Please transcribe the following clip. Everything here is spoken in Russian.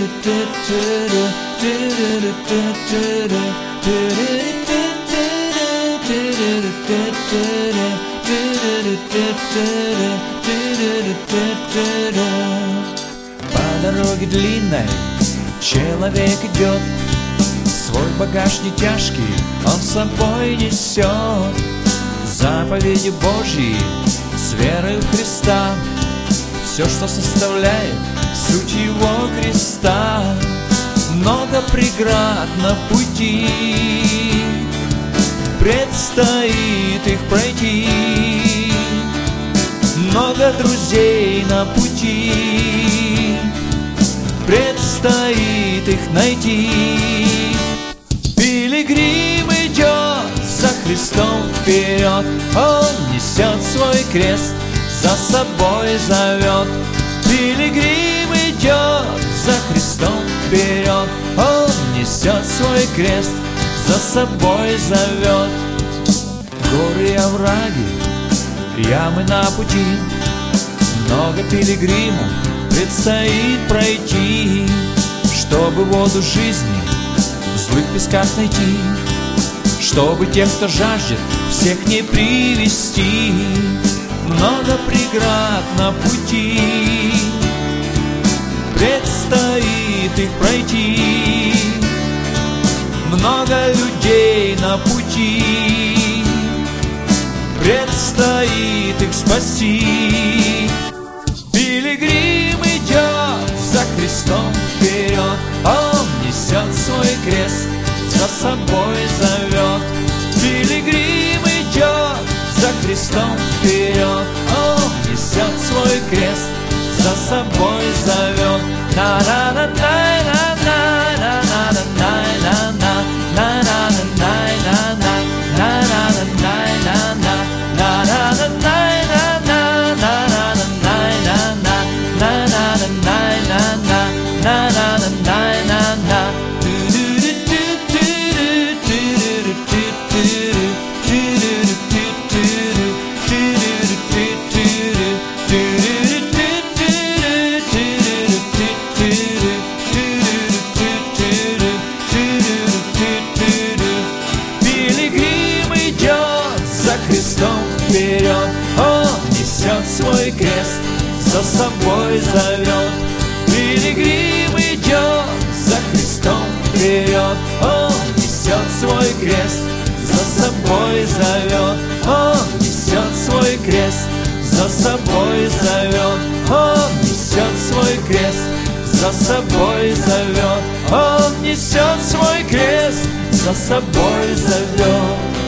По дороге длинной человек идет, свой багаж не тяжкий он с собой несет. Заповеди Божьи с верой в Христа, все, что составляет суть Его креста. Много преград на пути, предстоит их пройти. Много друзей на пути, предстоит их найти. Пилигрим идет за Христом вперед, он несет свой крест, за собой зовет. Пилигрим идет за Христом вперед, он несет свой крест, за собой зовет. Горы и овраги, ямы на пути, много пилигриму предстоит пройти, чтобы воду жизни в злых песках найти, чтобы тех, кто жаждет, всех не привести. Много преград на пути, предстоит их пройти. Много людей на пути, предстоит их спасти. Пилигрим идет за Христом вперед, он несет свой крест, за собой зовет. Пилигрим идет за Христом вперед, он несет свой крест, за собой зовет. Вперед, он несет свой крест, за собой зовет. Пилигрим идет за Христом вперед, он несет свой крест, за собой зовет. Он несет свой крест, за собой зовет. Он несет свой крест, за собой зовет. Он несет свой крест, за собой зовет.